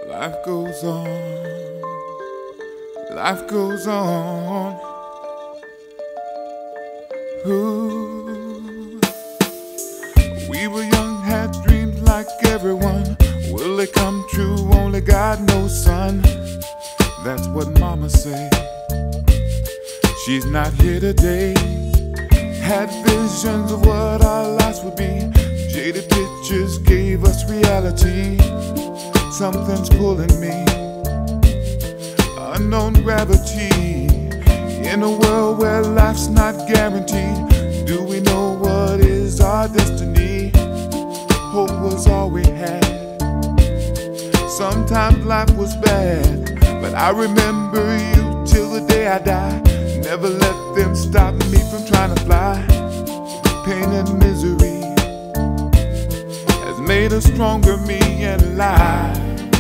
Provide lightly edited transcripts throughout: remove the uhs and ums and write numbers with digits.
Life goes on, life goes on. Ooh. We were young, had dreams like everyone. Will they come true? Only God knows, son. That's what mama said. She's not here today. Had visions of what our lives would be. Jaded pictures gave us reality. Something's pulling me, unknown gravity. In a world where life's not guaranteed, do we know what is our destiny? Hope was all we had. Sometimes life was bad, but I remember you till the day I die. Never let them stop me from trying to fly. Pain and misery has made a stronger me, and life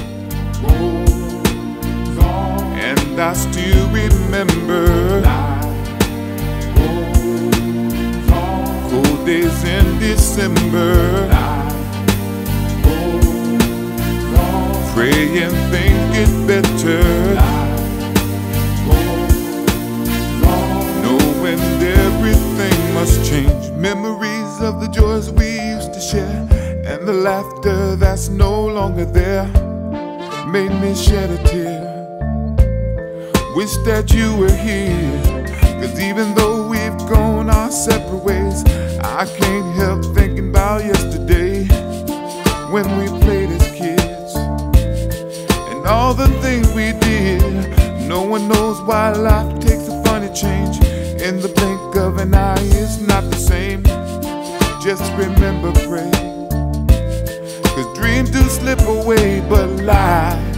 goes on. And I still remember life goes on. Cold days in December. Life goes on. Praying things get better. Life goes on. Knowing everything must change. Memories of the joys we used to share, and the laughter that's no longer there, made me shed a tear. Wish that you were here, 'cause even though we've gone our separate ways, I can't help thinking about yesterday, when we played as kids, and all the things we did. No one knows why life takes a funny change. In the blink of an eye, it's not the same. Just remember, pray, 'cause dreams do slip away, but life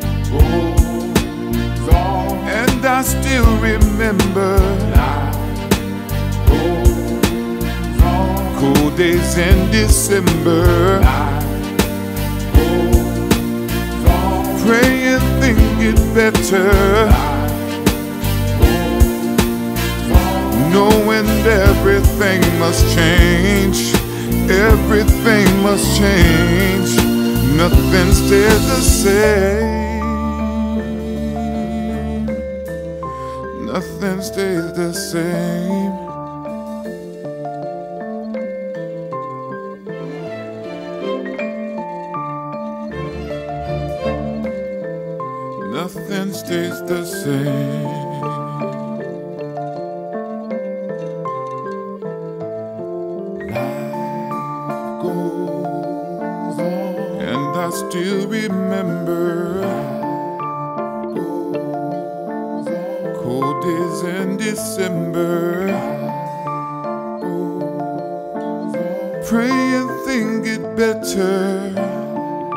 goes on. And I still remember life goes on. Cool days in December. Life goes on. Praying things get better. Life goes on. Knowing everything must change. Everything must change. Nothing stays the same. Nothing stays the same. Nothing stays the same. Goes on. And I still remember goes on. Cold days in December. Goes on. Praying things get better.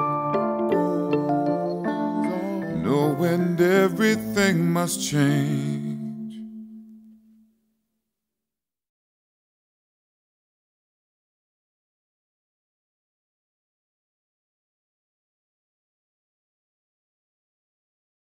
Goes on. Knowing everything must change.